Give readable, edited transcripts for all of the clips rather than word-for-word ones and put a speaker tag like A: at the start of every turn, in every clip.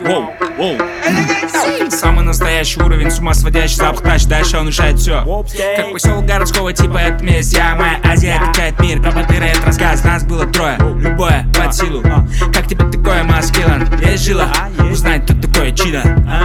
A: Воу, воу. Самый настоящий уровень, с ума сводящий запах тач. Дальше он решает все. Как поселок городского типа, это месть. Я, моя Азия, качает мир. Пропотыры, это рассказ, нас было трое. Любое под силу. Как тебе такое, маскилан? Есть жила? Узнать, кто такое чидо.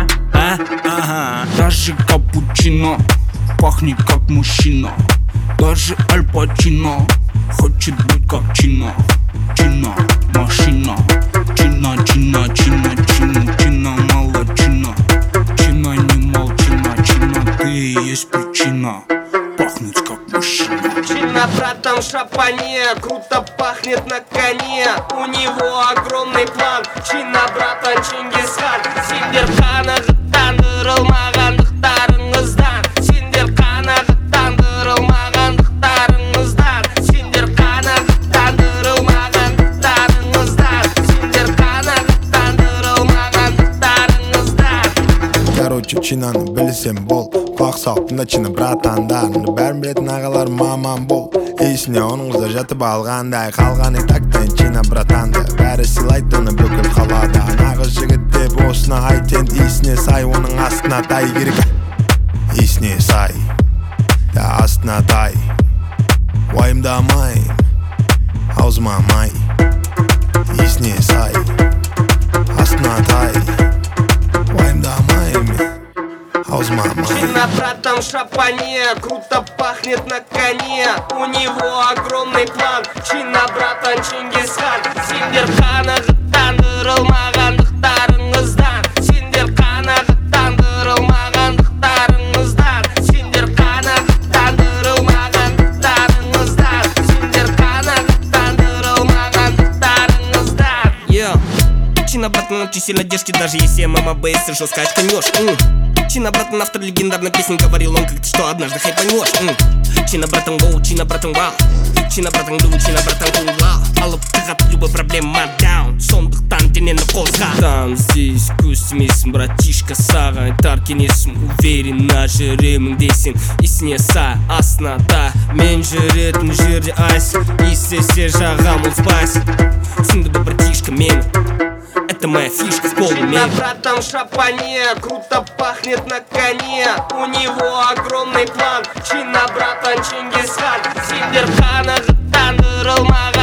A: Даже капучино пахнет как мужчина. Даже Аль Пачино хочет быть как Чино. Чино, машина. Чина, чина, чина, чина, чина, молодчина. Чина, не молчина, чина, ты и есть причина пахнуть как мужчина.
B: Чина, братан, в шапане, круто пахнет на коне. У него огромный план. Чина, братан, Чингисхан. Синдерхана жыттандырылмағандықтарыңыздан. Синдерхана жыттандырылмағандықтарыңыздан. Синдерхана жыттандырылмағандықтарыңыздан. Синдерхана жыттандырылмағандықтарыңыздан.
C: Короче, чинаны білсем бол. Құлақ салыптың чина братандарыңды. Бәрін білетін ағалар маман бол. Есіне оның қызы жатып алғандай. Қалғаны тактен чина братанды. Бәрі сыйлайды оны бүкіл қалада. Нағыз жігіт деп осына айтен. Есіне сай, оның астына тай керек. Есіне сай, астына тай. Уайымдамайым, аузыма май. Есіне сай, астына тай. Уайымдамайым, аузыма май.
B: Чина, братан, в шапане, круто пахнет на коне. У него огромный план. Чина, братан, Чингисхан. Синдерхана жыттандырылмағандықтарыңыздан. Синдерхана жыттандырылмағандықтарыңыздан. Синдерхана жыттандырылмағандықтарыңыздан. Синдерхана жыттандырылмағандықтарыңыздан. Чина, братан, очень сильно держки, даже если мама бейс жестко очканешь. Чина, братан, автор легендарной песни, говорил он как-то, что однажды хайпанешь. Чина, братан, воу, чина, братан, вау. Чина, братан, глю, чина, братан, кул, вау. Алып тығат любой проблема даун. Сондықтан денені қозға. Там здесь көстемесің, братишка, саған айтар кеңесім. Уверенно жүремін дейсің, есіне сай, астына та. Мен жүретін жерде айсың, естесе жағам ол спайсың. Түсінді бұл братишка мені, это моя фишка в полуме. Чина, братан, в шапане, круто пахнет на коне. У него огромный план. Чина, братан, Чингисхан. Синдерхана жыттандырылмаған